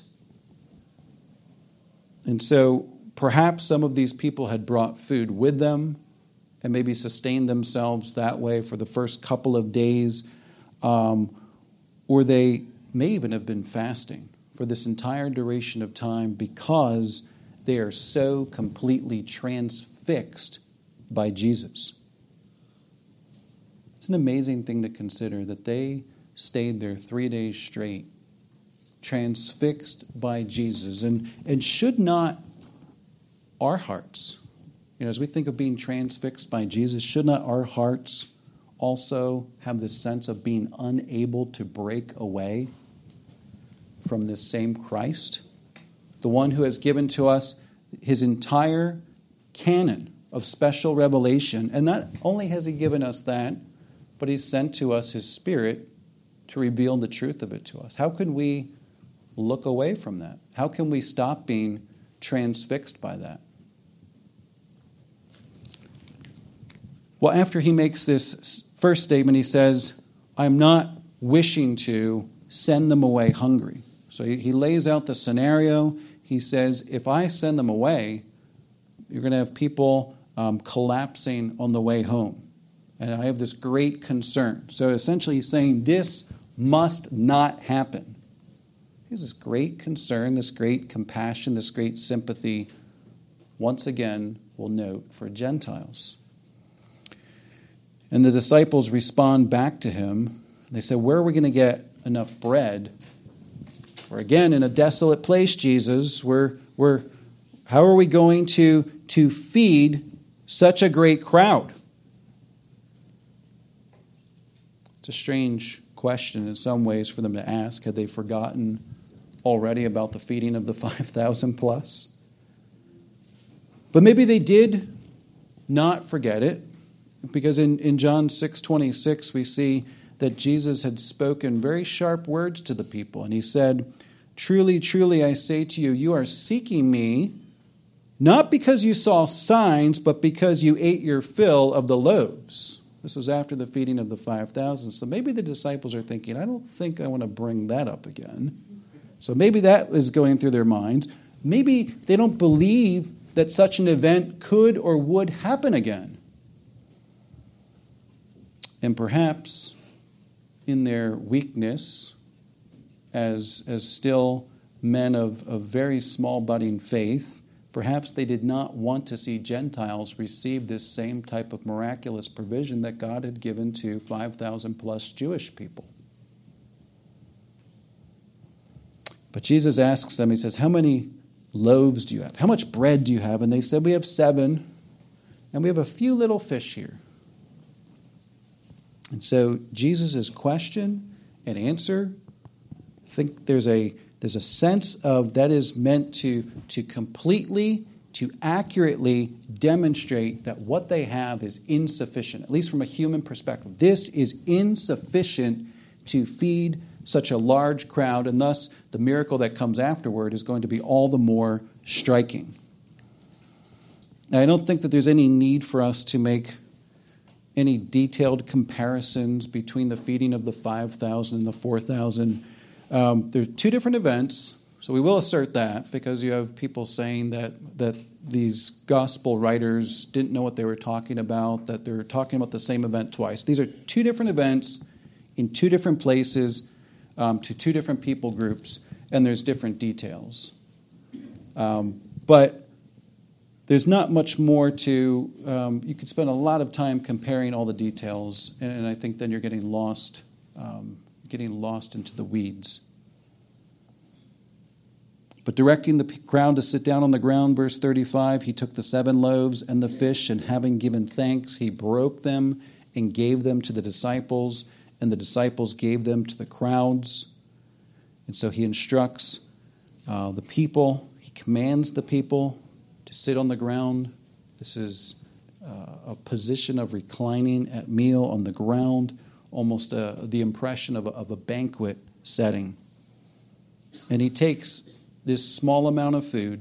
And so perhaps some of these people had brought food with them and maybe sustained themselves that way for the first couple of days. Or they may even have been fasting for this entire duration of time because they are so completely transfixed by Jesus. It's an amazing thing to consider that they stayed there 3 days straight, transfixed by Jesus. And should not our hearts, as we think of being transfixed by Jesus, should not our hearts also have this sense of being unable to break away from this same Christ, the one who has given to us his entire canon of special revelation? And not only has he given us that, but he's sent to us his Spirit to reveal the truth of it to us. How can we look away from that? How can we stop being transfixed by that? Well, after he makes this first statement, he says, I'm not wishing to send them away hungry. So he lays out the scenario. He says, if I send them away, you're going to have people collapsing on the way home. And I have this great concern. So essentially he's saying this must not happen. He has this great concern, this great compassion, this great sympathy, once again, we'll note, for Gentiles. And the disciples respond back to him. They say, where are we going to get enough bread? We're again in a desolate place, Jesus. How are we going to feed such a great crowd? It's a strange question in some ways for them to ask. Had they forgotten already about the feeding of the 5,000 plus? But maybe they did not forget it, because in John 6:26 we see that Jesus had spoken very sharp words to the people. And he said, truly, truly, I say to you, you are seeking me, not because you saw signs, but because you ate your fill of the loaves. This was after the feeding of the 5,000. So maybe the disciples are thinking, I don't think I want to bring that up again. So maybe that is going through their minds. maybe they don't believe that such an event could or would happen again. And perhaps in their weakness, as still men of very small budding faith, perhaps they did not want to see Gentiles receive this same type of miraculous provision that God had given to 5,000 plus Jewish people. But Jesus asks them, he says, how many loaves do you have? How much bread do you have? And they said, we have 7, and we have a few little fish here. And so Jesus' question and answer, I think there's a sense of that is meant to completely, to accurately demonstrate that what they have is insufficient, at least from a human perspective. This is insufficient to feed such a large crowd, and thus the miracle that comes afterward is going to be all the more striking. Now, I don't think that there's any need for us to make any detailed comparisons between the feeding of the 5,000 and the 4,000. There are 2 different events, so we will assert that, because you have people saying that these gospel writers didn't know what they were talking about, that they're talking about the same event twice. These are 2 different events in 2 different places to 2 different people groups, and there's different details. But there's not much more to, you could spend a lot of time comparing all the details, and I think then you're getting lost into the weeds. But directing the crowd to sit down on the ground, verse 35, he took the 7 loaves and the fish, and having given thanks, he broke them and gave them to the disciples, and the disciples gave them to the crowds. And so he instructs the people, he commands the people to sit on the ground. This is a position of reclining at meal on the ground, almost the impression of a banquet setting. And he takes this small amount of food.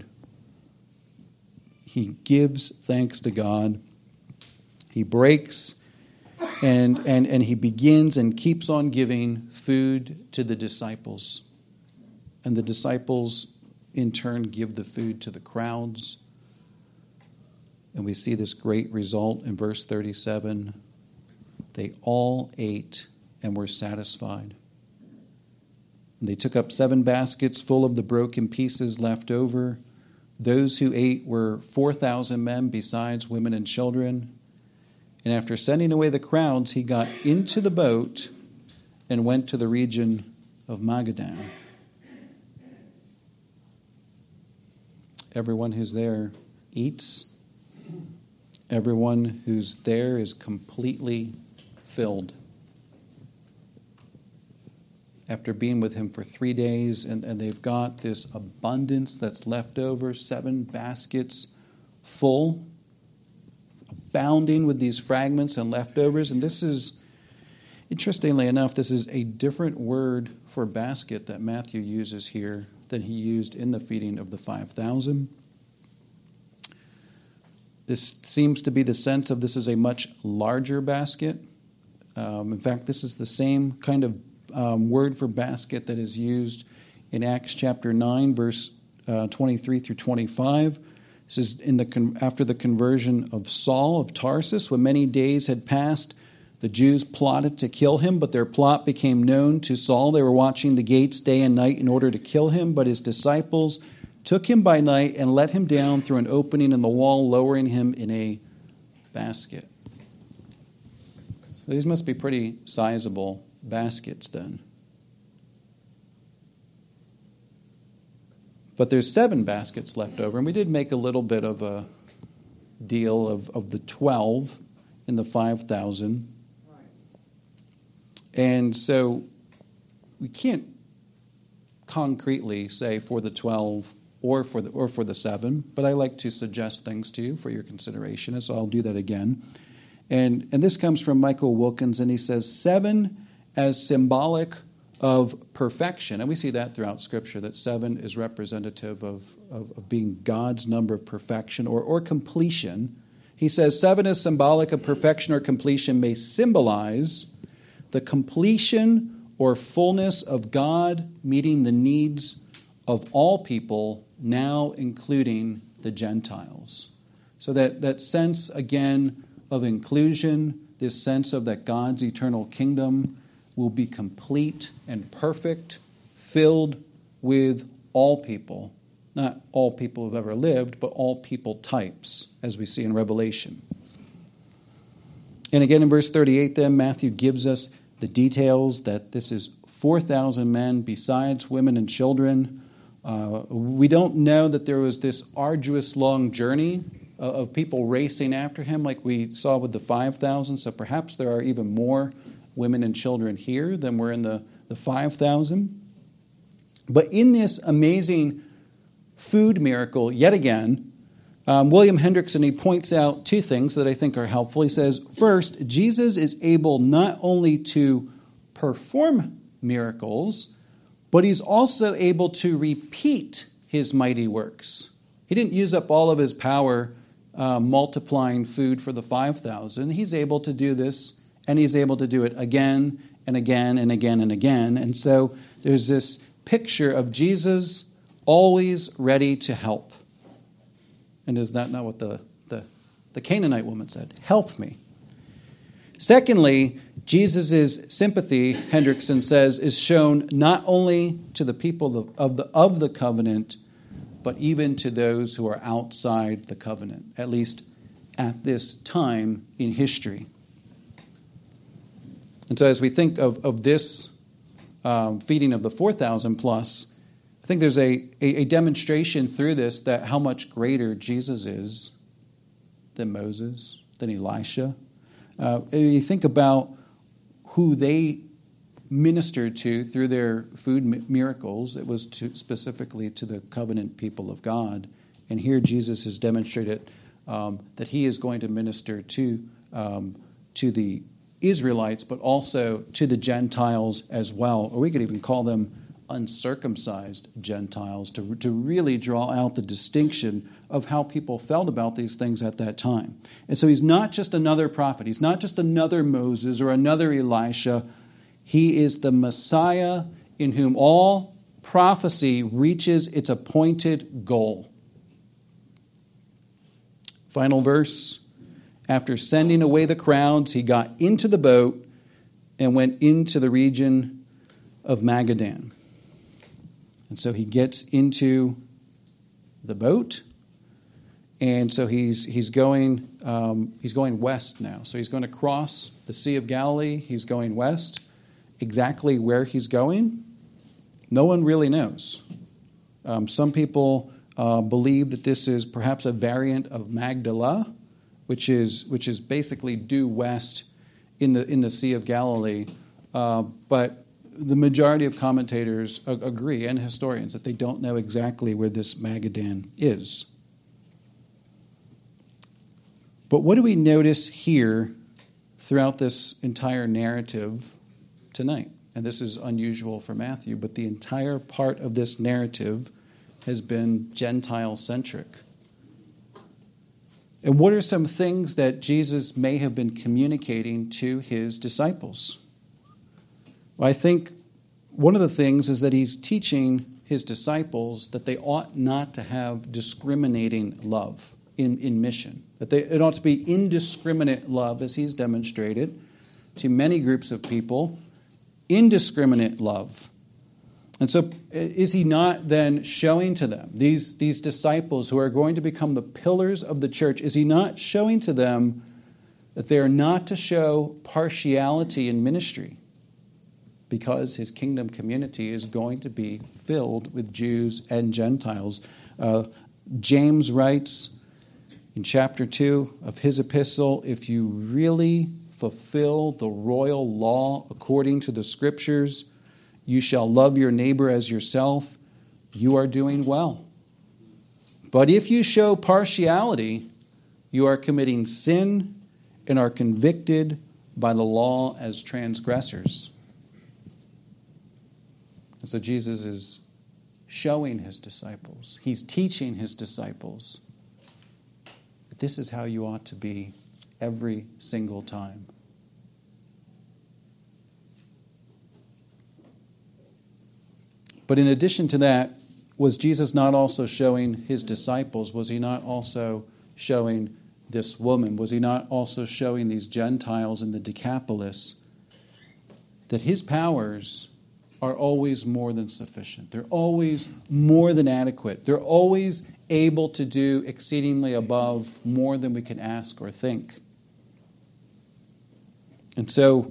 He gives thanks to God. He breaks and he begins and keeps on giving food to the disciples. And the disciples, in turn, give the food to the crowds. And we see this great result in verse 37. They all ate and were satisfied. And they took up 7 baskets full of the broken pieces left over. Those who ate were 4,000 men, besides women and children. And after sending away the crowds, he got into the boat and went to the region of Magadan. Everyone who's there eats. Everyone who's there is completely filled. After being with him for 3 days, and they've got this abundance that's left over, 7 baskets full, abounding with these fragments and leftovers. And this is, interestingly enough, this is a different word for basket that Matthew uses here than he used in the feeding of the 5,000. This seems to be the sense of this is a much larger basket. In fact, this is the same kind of word for basket that is used in Acts chapter 9, verse 23 through 25. This is after the conversion of Saul of Tarsus, when many days had passed, the Jews plotted to kill him, but their plot became known to Saul. They were watching the gates day and night in order to kill him, but his disciples took him by night and let him down through an opening in the wall, lowering him in a basket. These must be pretty sizable baskets then. But there's 7 baskets left over, and we did make a little bit of a deal of the 12 in the 5,000. And so we can't concretely say for the 12 or for the 7, but I like to suggest things to you for your consideration, and so I'll do that again. And this comes from Michael Wilkins, and he says 7 as symbolic of perfection. And we see that throughout Scripture, that 7 is representative of being God's number of perfection or completion. He says 7 is symbolic of perfection or completion, may symbolize the completion or fullness of God meeting the needs of all people, now including the Gentiles. So that sense, again, of inclusion, this sense of that God's eternal kingdom will be complete and perfect, filled with all people. Not all people who've ever lived, but all people types, as we see in Revelation. And again in verse 38 then, Matthew gives us the details that this is 4,000 men besides women and children. We don't know that there was this arduous long journey of people racing after him like we saw with the 5,000. So perhaps there are even more women and children here than were in the 5,000. But in this amazing food miracle, yet again, William Hendrickson, he points out two things that I think are helpful. He says, first, Jesus is able not only to perform miracles, but he's also able to repeat his mighty works. He didn't use up all of his power multiplying food for the 5,000. He's able to do this, and he's able to do it again and again and again and again. And so there's this picture of Jesus always ready to help. And is that not what the Canaanite woman said? Help me. Secondly, Jesus' sympathy, Hendrickson says, is shown not only to the people of the covenant, but even to those who are outside the covenant, at least at this time in history. And so as we think of this feeding of the 4,000 plus, I think there's a demonstration through this that how much greater Jesus is than Moses, than Elisha. You think about who they ministered to through their food miracles. It was specifically to the covenant people of God. And here Jesus has demonstrated that he is going to minister to the Israelites, but also to the Gentiles as well. Or we could even call them uncircumcised Gentiles to really draw out the distinction of how people felt about these things at that time. And so he's not just another prophet. He's not just another Moses or another Elisha. He is the Messiah in whom all prophecy reaches its appointed goal. Final verse. After sending away the crowds, he got into the boat and went into the region of Magadan. And so he gets into the boat, and so he's going west now. So he's going to cross the Sea of Galilee. He's going west. Exactly where he's going, no one really knows. Some people believe that this is perhaps a variant of Magdala, which is basically due west in the Sea of Galilee, but the majority of commentators agree, and historians, that they don't know exactly where this Magadan is. But what do we notice here throughout this entire narrative tonight? And this is unusual for Matthew, but the entire part of this narrative has been Gentile-centric. And what are some things that Jesus may have been communicating to his disciples? Well, I think one of the things is that he's teaching his disciples that they ought not to have discriminating love in mission. That it ought to be indiscriminate love, as he's demonstrated to many groups of people. Indiscriminate love. And so is he not then showing to them, these disciples who are going to become the pillars of the church, is he not showing to them that they are not to show partiality in ministry? Because his kingdom community is going to be filled with Jews and Gentiles. James writes in chapter 2 of his epistle, if you really fulfill the royal law according to the Scriptures, you shall love your neighbor as yourself, you are doing well. But if you show partiality, you are committing sin and are convicted by the law as transgressors. And so Jesus is showing his disciples, he's teaching his disciples that this is how you ought to be every single time. But in addition to that, Was Jesus not also showing his disciples? Was he not also showing this woman? Was he not also showing these Gentiles in the Decapolis that his powers are always more than sufficient? They're always more than adequate. They're always able to do exceedingly above more than we can ask or think. And so,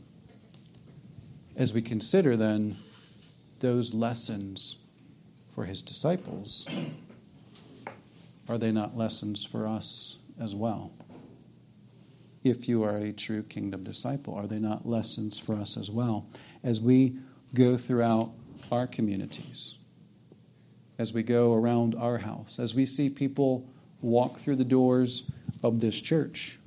as we consider then those lessons for his disciples, are they not lessons for us as well? If you are a true kingdom disciple, are they not lessons for us as well? As we go throughout our communities, as we go around our house, as we see people walk through the doors of this church,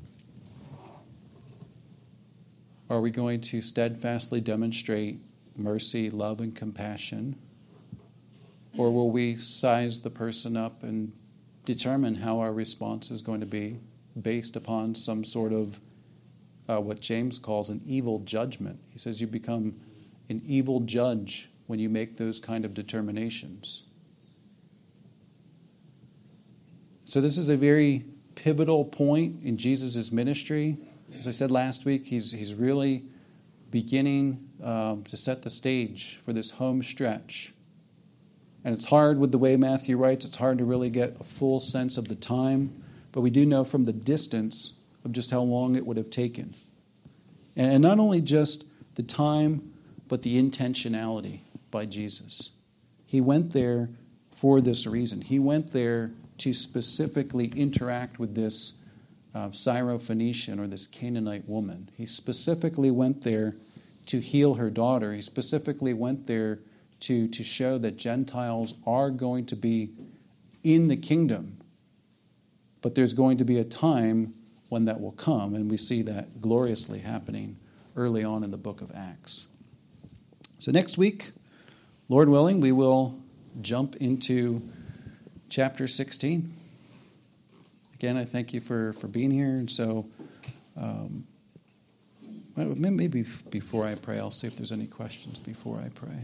are we going to steadfastly demonstrate mercy, love, and compassion? Or will we size the person up and determine how our response is going to be based upon some sort of what James calls an evil judgment? He says you become an evil judge when you make those kind of determinations. So this is a very pivotal point in Jesus' ministry. As I said last week, he's really beginning to set the stage for this home stretch. And it's hard with the way Matthew writes, it's hard to really get a full sense of the time, but we do know from the distance of just how long it would have taken. And not only just the time, but the intentionality by Jesus. He went there for this reason. He went there to specifically interact with this Syrophoenician or this Canaanite woman. He specifically went there to heal her daughter. He specifically went there to show that Gentiles are going to be in the kingdom. But there's going to be a time when that will come, and we see that gloriously happening early on in the book of Acts. So next week, Lord willing, we will jump into chapter 16. Again, I thank you for being here. And so maybe before I pray, I'll see if there's any questions before I pray.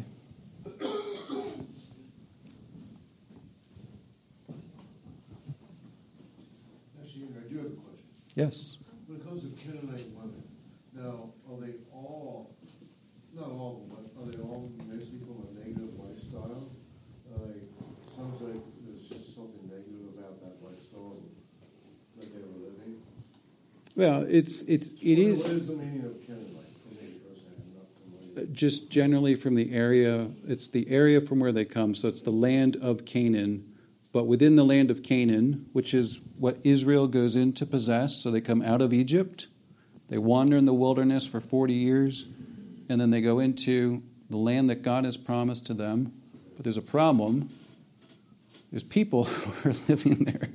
Actually, I do have a question. Yes. When it comes to Canaanite women, now, are they all, not all of them, but are they all mostly from a negative lifestyle? Sounds like there's just something negative about that lifestyle that they were living. Well, it is. What is the meaning of Canaanite for me personally? I'm not familiar. Just generally from the area, it's the area from where they come. So it's the land of Canaan. But within the land of Canaan, which is what Israel goes in to possess, so they come out of Egypt, they wander in the wilderness for 40 years, and then they go into the land that God has promised to them. But there's a problem. There's people who are living there.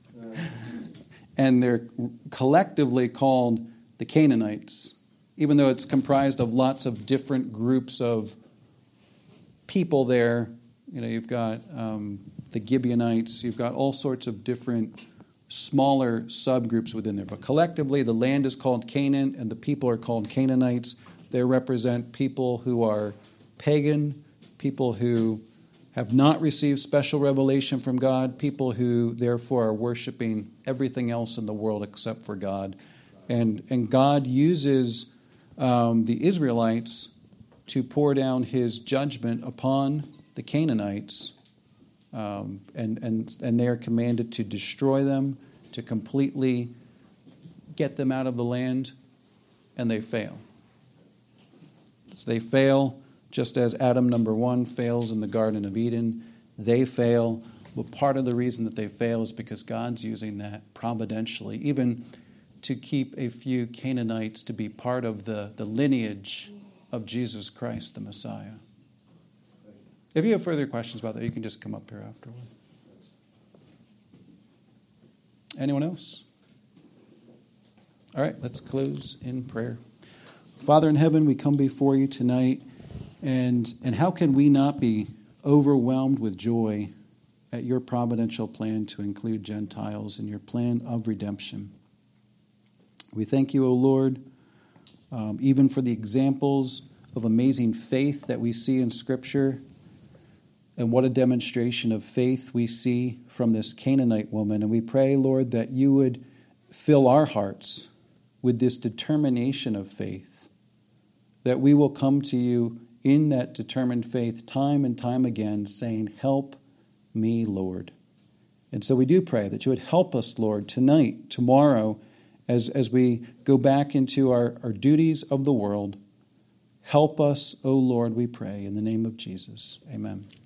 And they're collectively called the Canaanites, even though it's comprised of lots of different groups of people there. You know, you've got the Gibeonites, you've got all sorts of different smaller subgroups within there. But collectively, the land is called Canaan, and the people are called Canaanites. They represent people who are pagan, people who have not received special revelation from God, people who therefore are worshiping everything else in the world except for God. And God uses the Israelites to pour down his judgment upon the Canaanites, and they are commanded to destroy them, to completely get them out of the land, and they fail. So they fail just as Adam number 1 fails in the Garden of Eden. They fail, but part of the reason that they fail is because God's using that providentially, even to keep a few Canaanites to be part of the lineage of Jesus Christ, the Messiah. If you have further questions about that, you can just come up here afterward. Anyone else? All right, let's close in prayer. Father in heaven, we come before you tonight, and how can we not be overwhelmed with joy at your providential plan to include Gentiles in your plan of redemption? We thank you, O Lord, even for the examples of amazing faith that we see in Scripture. And what a demonstration of faith we see from this Canaanite woman. And we pray, Lord, that you would fill our hearts with this determination of faith, that we will come to you in that determined faith time and time again, saying, help me, Lord. And so we do pray that you would help us, Lord, tonight, tomorrow, as we go back into our duties of the world. Help us, O Lord, we pray, in the name of Jesus. Amen.